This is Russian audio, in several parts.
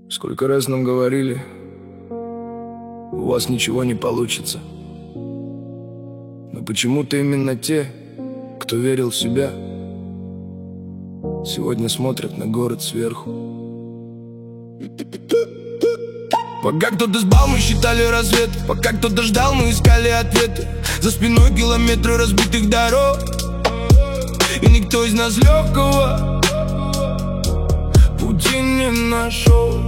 Сколько раз нам говорили, у вас ничего не получится. Но почему-то именно те, кто верил в себя, сегодня смотрят на город сверху. Пока кто-то спал, мы считали рассвет. Пока кто-то ждал, мы искали ответы. За спиной километры разбитых дорог, и никто из нас легкого пути не нашел.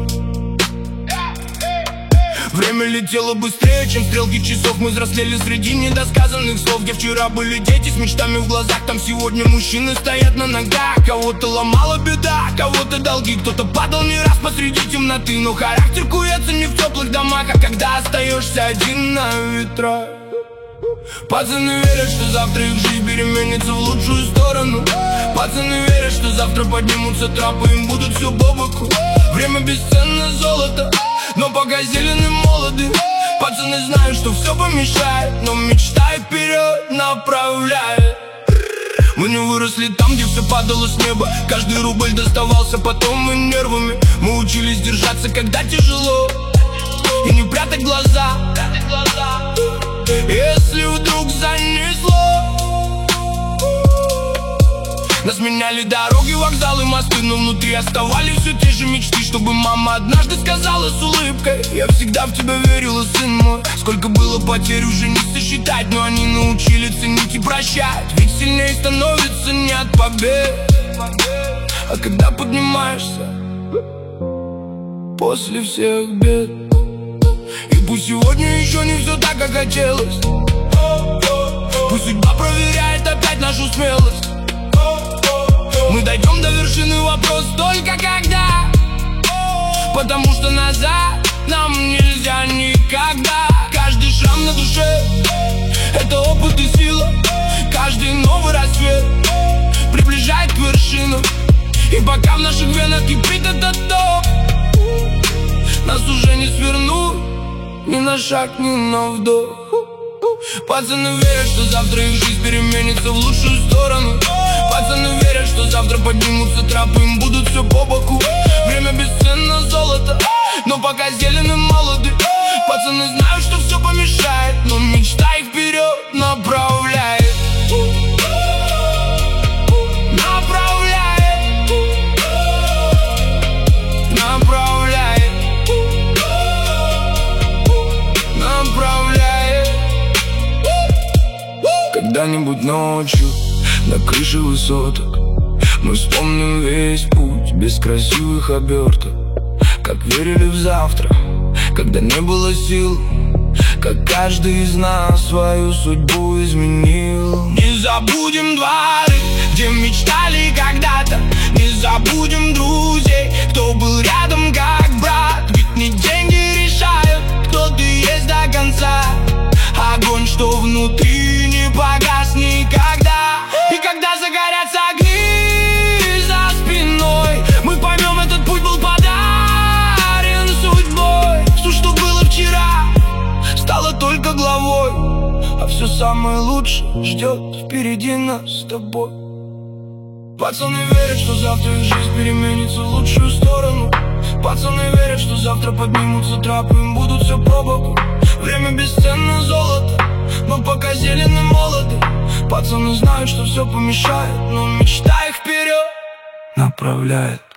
Время летело быстрее, чем стрелки часов. Мы взрослели среди недосказанных слов. Где вчера были дети с мечтами в глазах, там сегодня мужчины стоят на ногах. Кого-то ломала беда, кого-то долги, кто-то падал не раз посреди темноты. Но характер куется не в теплых домах, а когда остаешься один на ветрах. Пацаны верят, что завтра их жизнь переменится в лучшую сторону. Пацаны верят, что завтра поднимутся трапы, им будут все по боку. Время бесценно золото, но пока зелены молоды. Пацаны знают, что все помешает, но мечта их вперед направляет. Мы не выросли там, где все падало с неба. Каждый рубль доставался потом и нервами. Мы учились держаться, когда тяжело, и не прятать глаза, если вдруг занесло. Нас меняли дороги, вокзалы, мосты, но внутри оставались все те же мечты. Чтобы мама однажды сказала с улыбкой: я всегда в тебя верила, сын мой. Сколько было потерь, уже не сосчитать, но они научили ценить и прощать. Ведь сильнее становится не от побед, а когда поднимаешься после всех бед. И пусть сегодня еще не все так, как хотелось, пусть судьба проверяет опять нашу смелость. Мы дойдем до вершины, вопрос только когда, потому что назад нам нельзя никогда. Каждый шрам на душе — это опыт и сила. Каждый новый рассвет приближает к вершинам. И пока в наших венах кипит этот топ, нас уже не свернуть ни на шаг, ни на вдох. Пацаны верят, что завтра их жизнь переменится в лучшую сторону. Пацаны верят, что завтра поднимутся трапы, им будут все по боку. Время бесценно золото, но пока зелены молоды. Пацаны знают, что все помешает, но мечта их вперед направляет. Когда-нибудь ночью на крыше высоток мы вспомним весь путь без красивых оберток. Как верили в завтра, когда не было сил, как каждый из нас свою судьбу изменил. Не забудем дворы, где мечтали когда-то. Не забудем друзей, кто был рядом как брат. Ведь не деньги решают, кто ты есть до конца. Огонь, что внутри, не погас никогда. И когда загорятся огни за спиной, мы поймем, этот путь был подарен судьбой. Все, что было вчера, стало только главой, а все самое лучшее ждет впереди нас с тобой. Пацаны верят, что завтра их жизнь переменится в лучшую сторону. Пацаны верят, что завтра поднимутся трапы, им будут все по боку. Время бесценно золото, но пока зелены молоды. Пацаны знают, что все помешает, но мечта их вперед направляет.